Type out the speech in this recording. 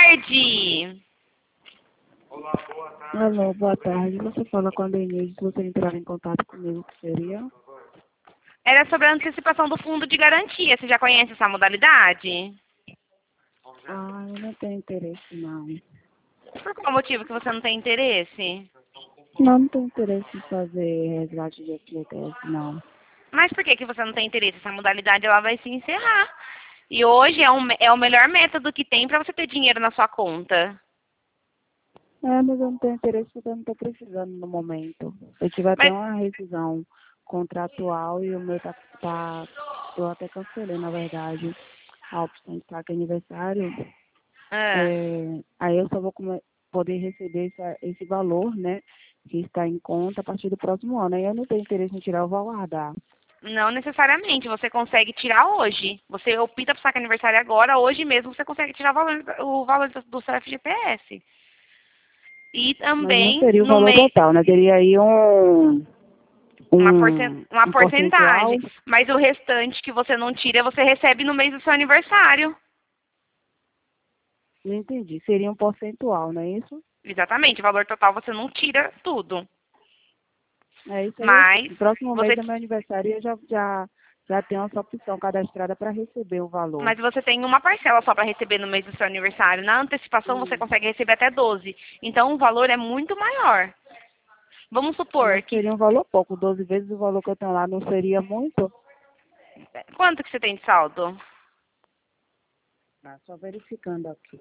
tarde. Alô, boa tarde. Você fala com a Denise. Se você entrar em contato comigo, o que seria? Era sobre a antecipação do fundo de garantia. Você já conhece essa modalidade? Ah, eu não tenho interesse, não. Por qual motivo que você não tem interesse? Não tenho interesse em fazer resgate de FGTS, não. Mas por que você não tem interesse? Essa modalidade ela vai se encerrar. E hoje é o melhor método que tem para você ter dinheiro na sua conta. Mas eu não tenho interesse porque eu não estou precisando no momento. Eu tive até Mas, uma rescisão contratual e o meu eu até cancelei, na verdade, a opção de saque aniversário. ah, Aí eu só vou poder receber esse valor, né, que está em conta a partir do próximo ano. Aí eu não tenho interesse em tirar, eu vou aguardar. não necessariamente. Você consegue tirar hoje. Você opta por saque aniversário agora. Hoje mesmo você consegue tirar o valor do seu FGTS. E Mas não também seria o no valor mês total, né? Teria aí uma um porcentagem. percentual. Mas o restante que você não tira, você recebe no mês do seu aniversário. Não entendi. Seria um percentual, não é isso? Exatamente. O valor total você não tira tudo. É isso aí. Mas No próximo mês você, do meu aniversário eu já tenho essa opção cadastrada para receber o valor. mas você tem uma parcela só para receber no mês do seu aniversário. Na antecipação você consegue receber até 12. Então o valor é muito maior. Vamos supor Mas que... seria um valor pouco. 12 vezes o valor que eu tenho lá não seria muito? Quanto que você tem de saldo? Só verificando aqui.